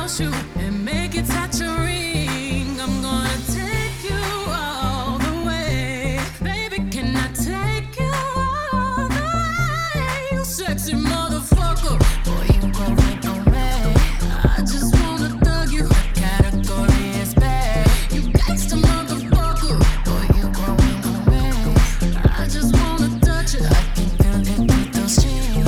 shoe and make it touch a ring. I'm gonna take you all the way. Baby, can I take you all the way? You sexy motherfucker. Boy, you gon' make no man. I just wanna thug you. Category is bad. You gangsta motherfucker. Boy, you gon' make no man. I just wanna touch it. I can feel it through those jeans.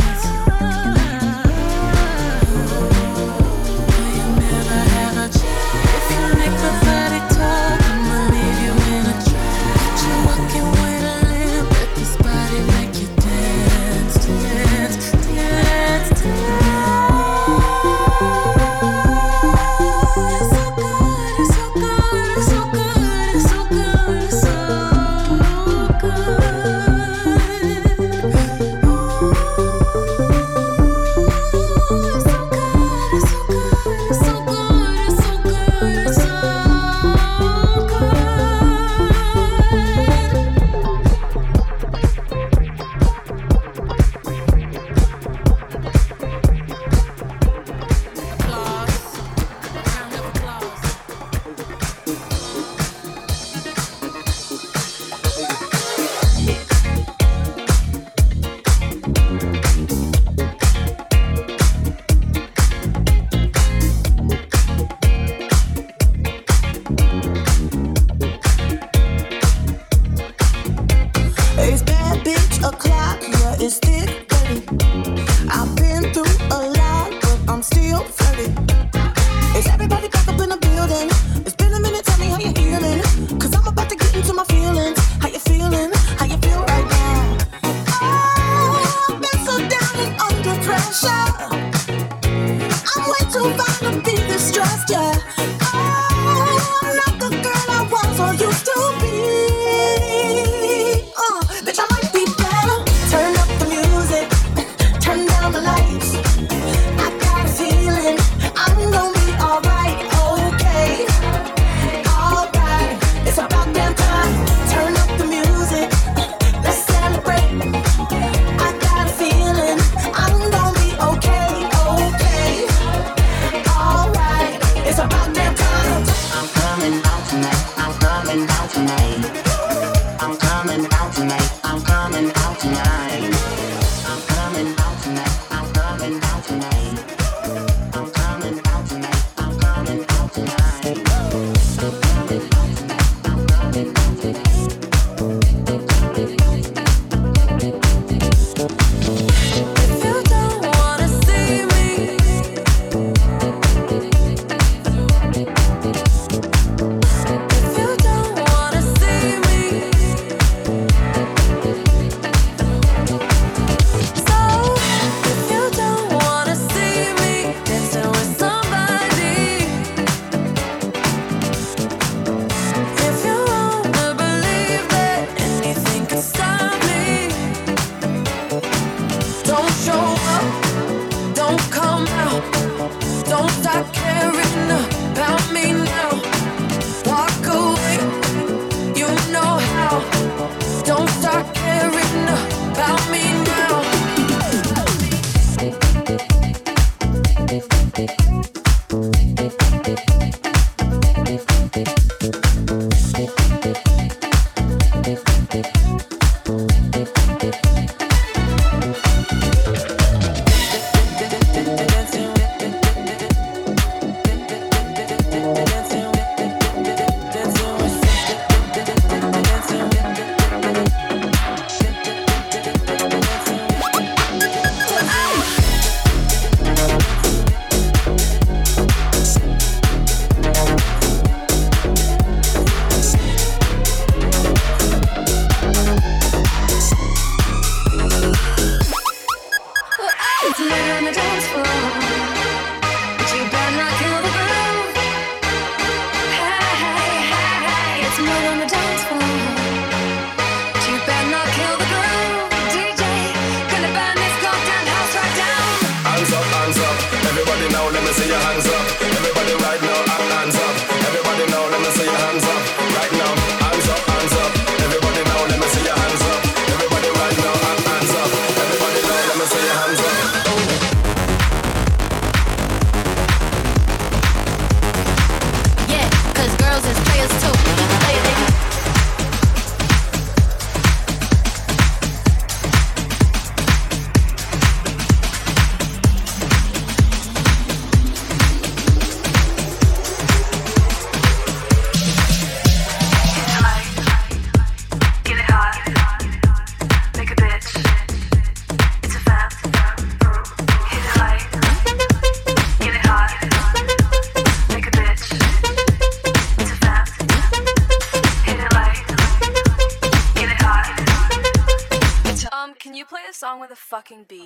fucking beat.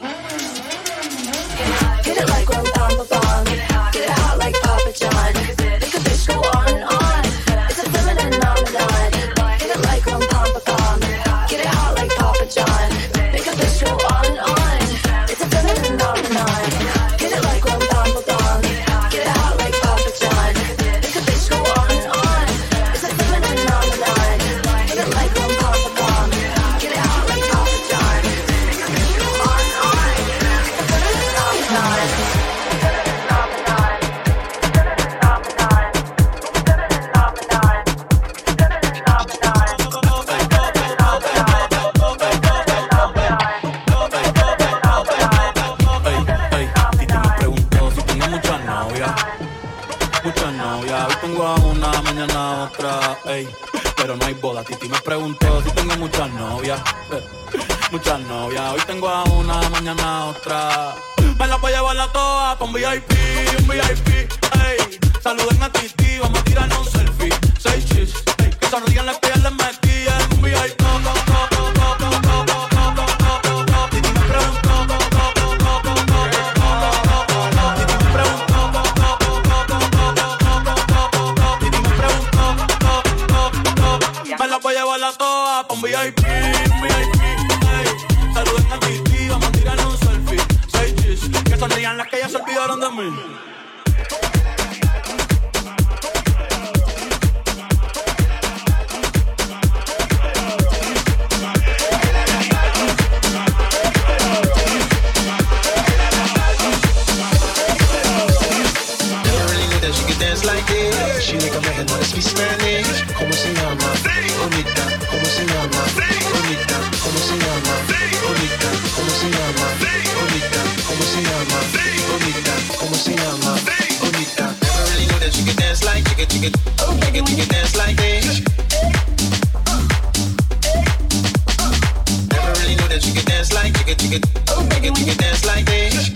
Get it like rum pam pam. Get it hot like Papa John. Make a bitch go on and on. It's a feminine phenomenon. Get it like rum pam pam. Get it hot like Papa John. Make a bitch go on and on. It's a feminine phenomenon. Get it like rum pam pam. Get it hot like Papa John. Make a bitch go on and on. It's a feminine phenomenon. Get it like rum pam pam. Get it hot like Papa John. Make a bitch go on and on. It's a feminine phenomenon. Tengo a una, mañana a otra, ey. Pero no hay boda. Titi me preguntó si tengo muchas novias, muchas novias. Hoy tengo a una, mañana a otra. Me la voy a llevar a todas pa' un VIP, ey. Saluden a Titi, vamos a tirarnos un selfie. 6 chis, ey. Que sonrían las que ya les metí en un VIP. Titi me preguntó. Me la voy a llevar a todas pa' un VIP, ey. Saluden a Titi, vamos a tirarnos un selfie. 6 chis, que sonrían las que ya se olvidaron de mí. She make a man wanna speak Spanish. ¿Cómo se llama? Bonita. ¿Cómo se llama? Bonita. ¿Cómo se llama? Bonita. ¿Cómo se llama? Bonita. ¿Cómo se llama? Bonita. ¿Cómo se llama? Bonita. Never really knew that she could dance like, she could dance like this. Never really knew that she could dance like, she could dance like this.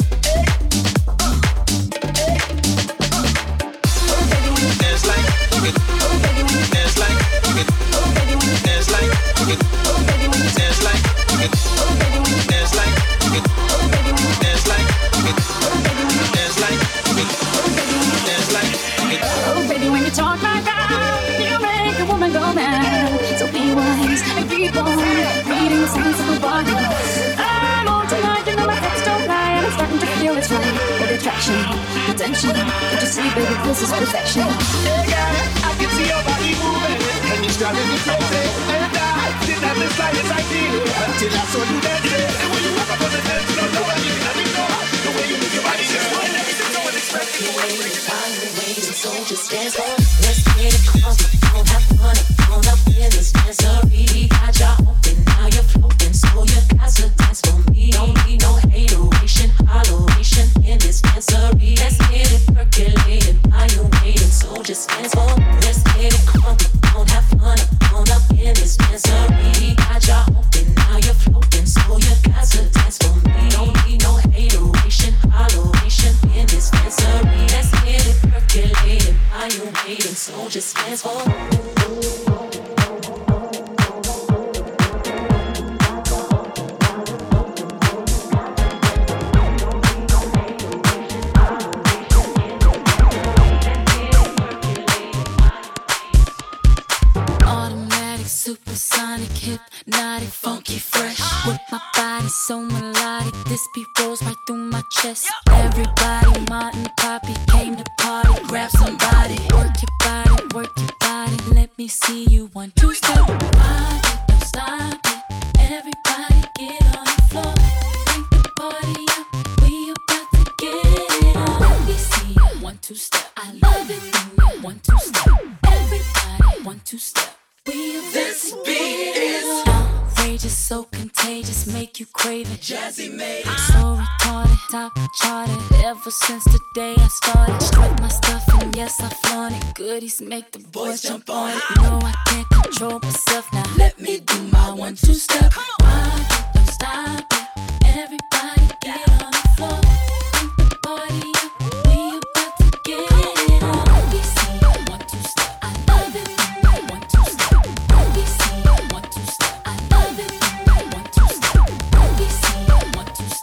Dance like, you could dance like, you could dance like, you could dance like, you could dance like, you could dance like, you could dance like, you could dance like, you could. Oh baby, when you talk like that, you make a woman go mad. So be wise and keep on reading the signs of the body. I'm on tonight, you know my hips don't lie, and I'm starting to feel it's right. The attraction, the tension, don't you see, baby, this is perfection. Hey girl, I can see your body moving, and you're driving me crazy. And I didn't have the slightest idea until I saw you dancing. And when you walk up on the dance floor, nobody can let me know the way you move your body, girl. And everything's so unexpected. The way you find the ways, and so just dance for. Let's get it crunk, don't have fun, on up in this dancery. Got you open, now you're floating, so you got to dance for me. Don't need no hateration, holleration in this dancery. Let's get it percolated, while you're waiting, so just dance for. Let's get it crunk, don't have fun, on up in this dancery. Got you open, now you're floating, so you got to dance for me. Don't need no hateration, holleration in this dancery. Let's get it percolated, while you're waiting, so just dance for. Automatic, supersonic, hypnotic, funky, fresh. With my body so melodic, this beat rolls right through my chest. Everybody, Martin, Poppy came to party. Grab somebody, work your body, let me see you 1, 2 step. Rock it, don't stop it. Everybody get on the floor. Bring the party up, we about to get it on. Let me see you 1, 2 step. I love it, 1, 2 step. Everybody, 1, 2 step. This beat is outrageous, so contagious, make you crave it. Jazzy made it. So retarded, top charted. Ever since the day I started, strut my stuff and yes I flaunt it. Goodies make the boys jump on it. No, I can't control myself now. Let me do my 1, 2 step. Rock it, don't stop it. Everybody get on the floor. Bring the party up, we about to get it on. Let me see you 1, 2 step. I love it. 1, 2 step. Let me see you 1, 2 step. I love it. 1, 2 step. Let me see you 1, 2 step.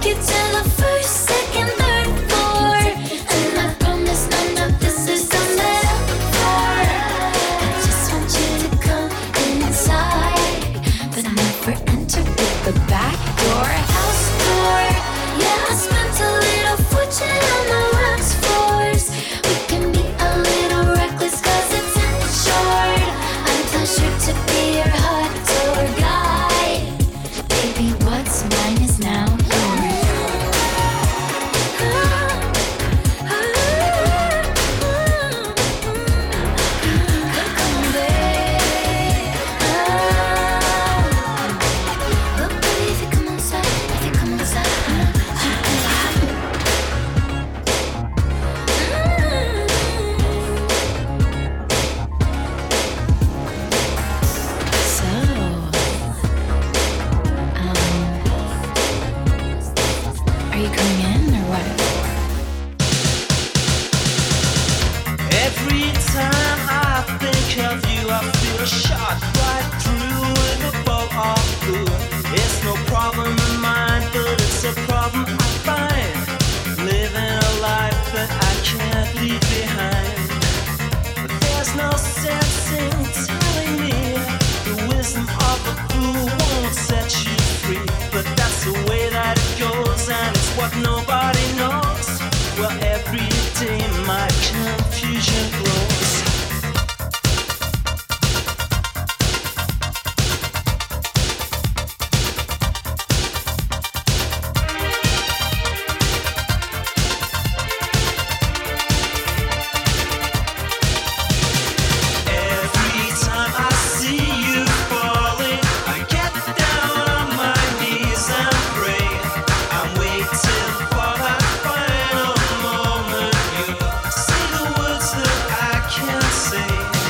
take you to the first, second, third floor. And I promise none of this is a metaphor. I just want you to come inside, but never enter with the back door. House door, yeah, I spent a little fortune on the wax floors. We can be a little reckless 'cause it's insured. I'm too sure to be your hot tour guide. Baby, what's mine is now yours. But baby, if you come inside, So, are you coming in or what? Every time I think of you, I feel a shot right through with a bolt of blue. It's no problem of mine, but it's a problem I find. Living a life that I can't leave behind. But there's no sense in telling me the wisdom of a fool won't set you free. But that's the way that it goes, and it's what nobody knows. Well, every day my confusion grows. Every time I see you falling, I get down on my knees and pray. I'm waiting for that final moment. You say the words that I can't say.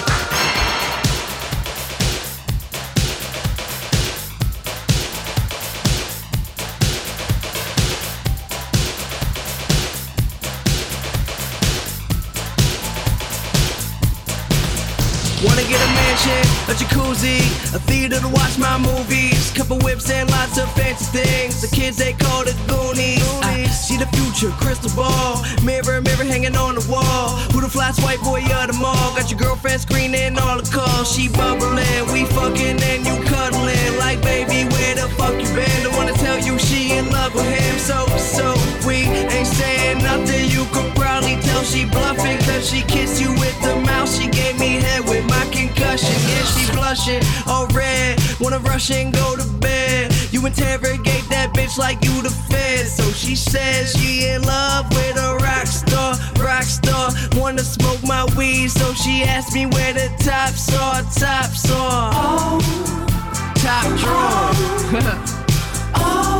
Wanna get a mansion, a jacuzzi, a theater to watch my movies, couple whips and lots of fancy things. The kids they call it Goonies. I see the future, crystal ball, mirror, mirror hanging on the wall. Who the flyest white boy of them all? Got your girlfriend screening all the calls. She bubbling, we fucking and you cuddling. Like baby, where the fuck you been? Don't wanna tell you she in love with him. So we ain't saying nothing. You could probably tell she bluffing, 'cause she kissed you with the mouth. She gave me head with my concussion. Yeah, she blushing, all red. Wanna rush and go to bed. You interrogate that bitch like you the fed. So she says she in love with a rock star. Wanna smoke my weed, so she asked me where the tops are. Top drawer.